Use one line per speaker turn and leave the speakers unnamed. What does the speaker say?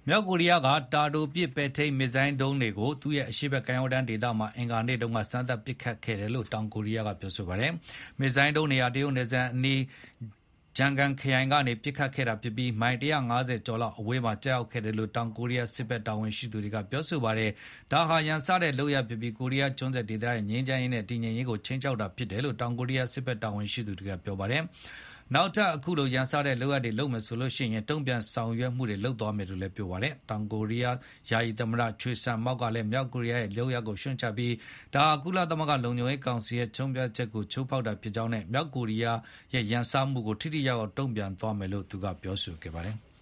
မြောက်ကိုရီးယားကတာတိုပစ်ပဲ့ထိန်းမစ်ဇိုင်းဒုံးတွေကိုသူ့ရဲ့အရှေ့ဘက်ကမ်းရိုးတန်းဒေသမှာအင်္ဂါနေ့တုန်းကစမ်းသပ်ပစ်ခတ်ခဲ့တယ်လို့တောင်ကိုရီးယားကပြောဆိုပါတယ်။မစ်ဇိုင်းဒုံးတွေဟာတရုတ်နယ်စပ်အနီးဂျန်ဂန်ခရိုင်ကနေပစ်ခတ်ခဲ့တာဖြစ်ပြီးမိုင်150ကျော်လောက်အဝေးမှာကျရောက်ခဲ့တယ်လို့တောင်ကိုရီးယားစစ်ဘက်တာဝန်ရှိသူတွေကပြောဆိုပါတယ်။ဒါဟာရန်စတဲ့လုပ်ရပ်ဖြစ်ပြီးကိုရီးယားကျွန်းဆွယ်ဒေသရဲ့ငြိမ်းချမ်းရေးနဲ့တည်ငြိမ်ရေးကိုခြိမ်းခြောက်တာဖြစ်တယ်လို့တောင်ကိုရီးယားစစ်ဘက်တာဝန်ရှိသူတွေကပြောပါတယ်။နောက်ထပ်အခုလိုရန်စတဲ့လုပ်ရပ်တွေလုပ်မယ်ဆိုရင်တုံ့ပြန်ဆောင်ရွက်မှုတွေလုပ်သွားမယ်လို့လည်းပြောပါတယ်။တောင်ကိုရီးယားယာယီသမ္မတချွေဆန်မောက်ကလည်းမြောက်ကိုရီးယားရဲ့လုပ်ရပ်ကိုရှုတ်ချပြီးဒါဟာကုလသမဂ္ဂလုံခြုံရေးကောင်စီရဲ့ချုံးပြချက်ကိုချိုးဖောက်တာဖြစ်ကြောင်းနဲ့မြောက်ကိုရီးယားရဲ့ရန်စမှုကိုထိထိရောက်ရောက်တုံ့ပြန်သွားမယ်လို့သူကပြောဆိုခဲ့ပါတယ်။